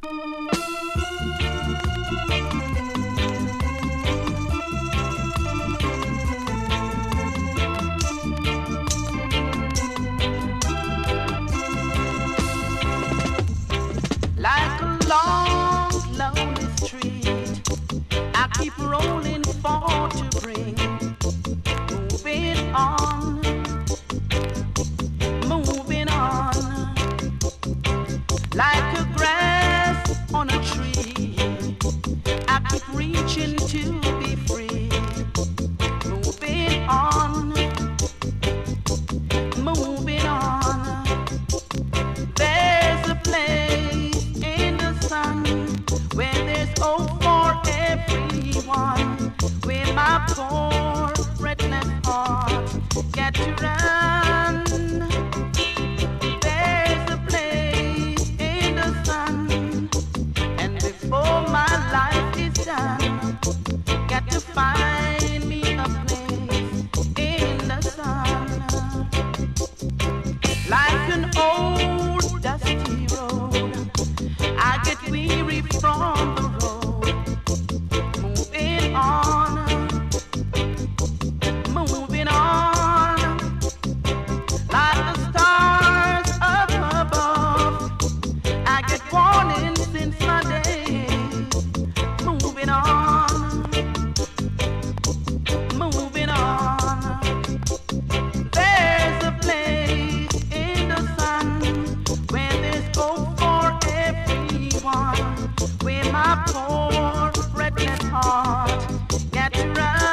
Like a long, lonely street, I keep rolling forward to bring, moving on, moving on. Like a grass on a tree, I keep reaching to be free, moving on, moving on. There's a place in the sun where there's hope for everyone, where my poor redneck heart get to run. There's a place in the sun, and before my life is done, got to find me a place in the sun. Like an old dusty road, I get weary from the road, moving on, moving on. Like the stars up above, I get warning since my day, moving on, moving on. There's a place in the sun where there's hope for everyone, where my poor redneck heart get to run.